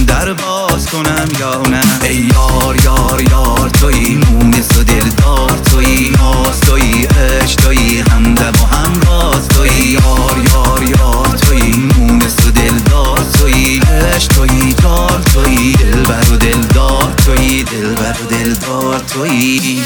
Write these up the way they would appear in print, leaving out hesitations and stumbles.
در باز کنم یا نه. ای یار یار یار تویی، مونس و دلدار تویی، ناز تویی، عشق تویی، همدم و همراز تویی. یار یار یار تویی، مونس و دلدار تویی، عشق تویی، جار تویی، دلبر و دلدار تویی، دلبر و دلدار تویی.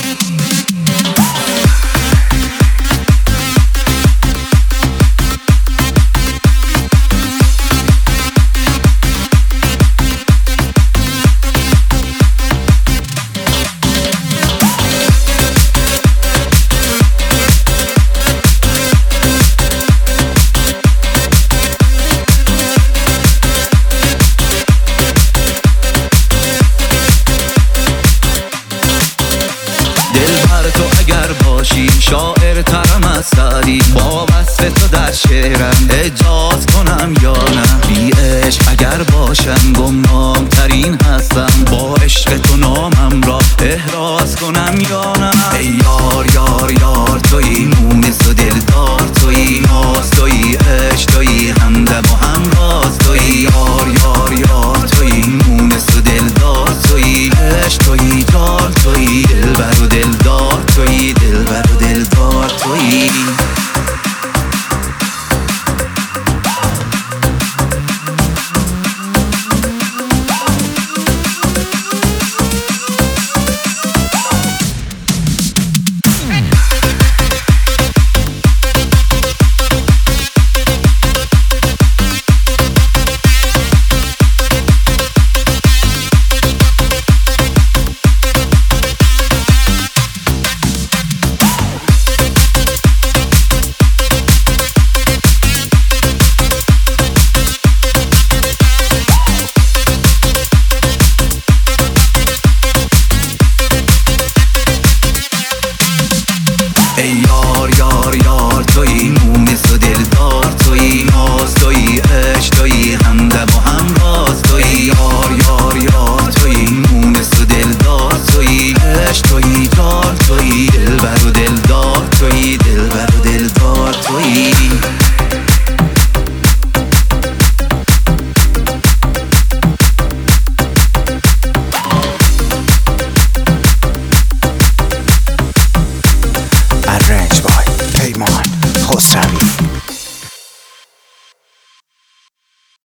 دلبر تو اگر باشی شاعر ترم از سعدی، با وصف تو در شعرم اجاز کنم یا نه. بی عشق اگر باشم گمنام ترین هستم، با عشق تو نامم را احراز کنم یا نه. ای یار یار یار تویی، مونس و دلدار تویی، ناز تویی، عشق تویی، همدم و همراز